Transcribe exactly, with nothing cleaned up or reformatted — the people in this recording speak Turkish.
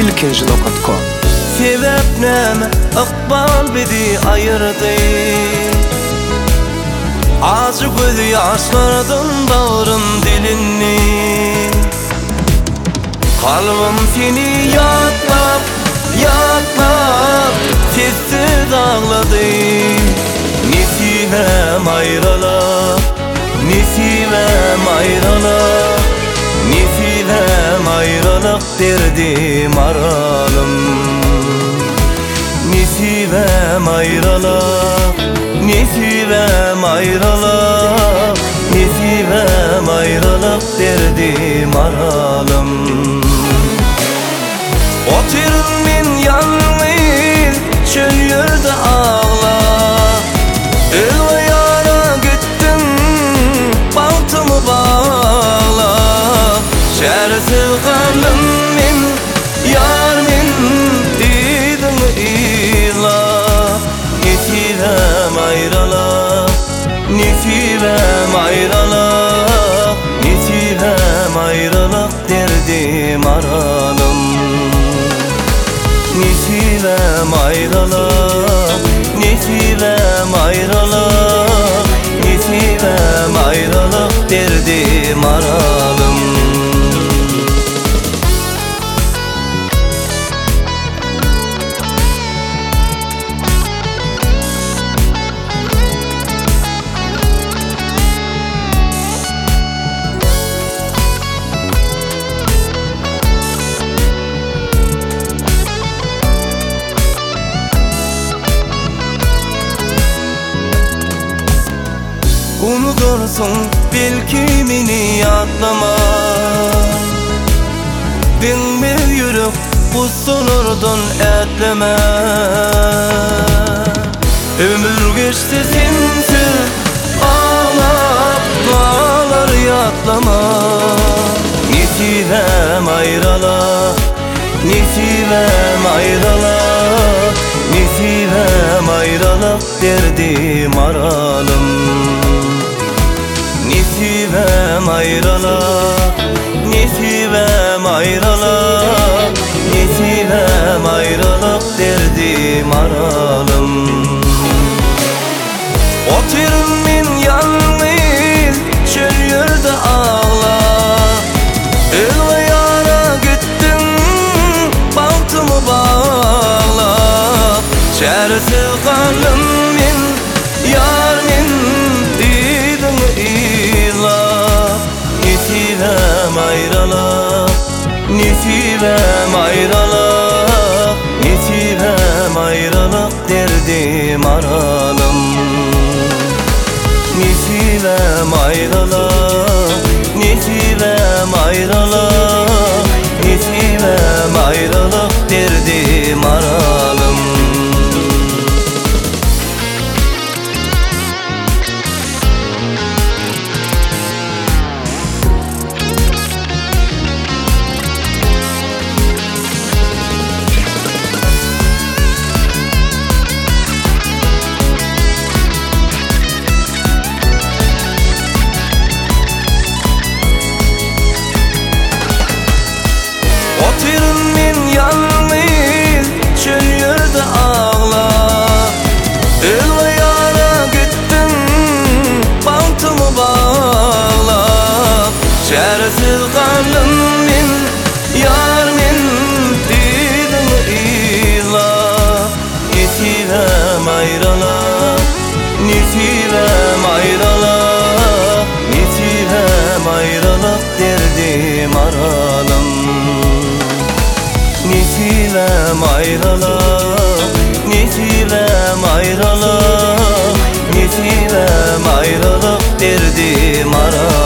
ilkinci nokta com. Sebep näme ıkbal bizi ayırdı? Acı göz yaşlardan bağrım dilini. Kalbim seni yaklap, yaklap sessiz ağladı. Nesibem ayrılık, nesibem ayrılık, nesibem ayrılık derdim aralım. Nesibem ayrılık, nesibem ayrılık, nesibem ayrılık derdim aralım. Oturun min yalnız çöl yerde ağla. El ve yara gittim baltımı bağla. Şersiz kaldım min yar min dedim ila. Nesibem ayrılık, nesibem ayrılık, nesibem ayrılık derdim aralım. Nesibem ayrılık, nesibem ayrılık, nesibem ayrılık derdim aralım. Unutursun belki beni atlama. Dinmir yürek kustururdun etleme. Ömür geçti sensiz ağlap dağlar yatlama. Nesibem ayrılık, nesibem ayrılık, nesibem ayrılık derdim aralım. Nesibem ayrılık, nesibem ayrılık, nesibem ayrılık derdim aralım. Oturun min yalnız çöl yerde ağla. El ve yara gittim baltımı bağla. Şersiz kaldım min yar min dedim ila. Nesibem ayrılık, nesibem ayrılık, nesibem ayrılık derdim aralım. Nesibem ayrılık, nesibem ayrılık, nesibem ayrılık derdim aralım. Oturun min yalnız çöl yerde ağla. El ve yara gittim baltımı bağla. Şersiz kaldım min yar min dedim ila. Nesibem ayrılık, nesibem ayrılık, nesibem ayrılık derdim aralım. Nesibem ayrılık, nesibem ayrılık, nesibem ayrılık derdim aralım.